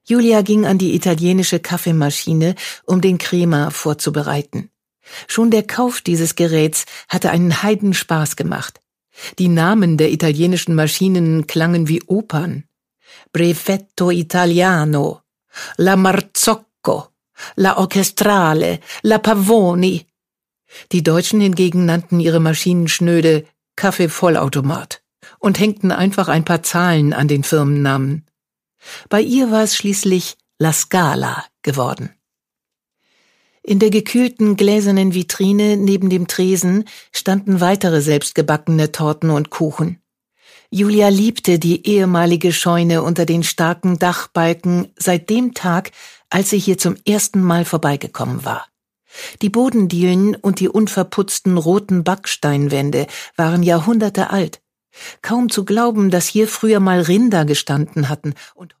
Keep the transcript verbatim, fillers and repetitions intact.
Julia ging an die italienische Kaffeemaschine, um den Crema vorzubereiten. Schon der Kauf dieses Geräts hatte einen Heidenspaß gemacht. Die Namen der italienischen Maschinen klangen wie Opern. Brevetto Italiano, La Marzocco, La Orchestrale, La Pavoni. Die Deutschen hingegen nannten ihre Maschinen schnöde Kaffeevollautomat und hängten einfach ein paar Zahlen an den Firmennamen. Bei ihr war es schließlich La Scala geworden. In der gekühlten gläsernen Vitrine neben dem Tresen standen weitere selbstgebackene Torten und Kuchen. Julia liebte die ehemalige Scheune unter den starken Dachbalken seit dem Tag, als sie hier zum ersten Mal vorbeigekommen war. Die Bodendielen und die unverputzten roten Backsteinwände waren Jahrhunderte alt. Kaum zu glauben, dass hier früher mal Rinder gestanden hatten und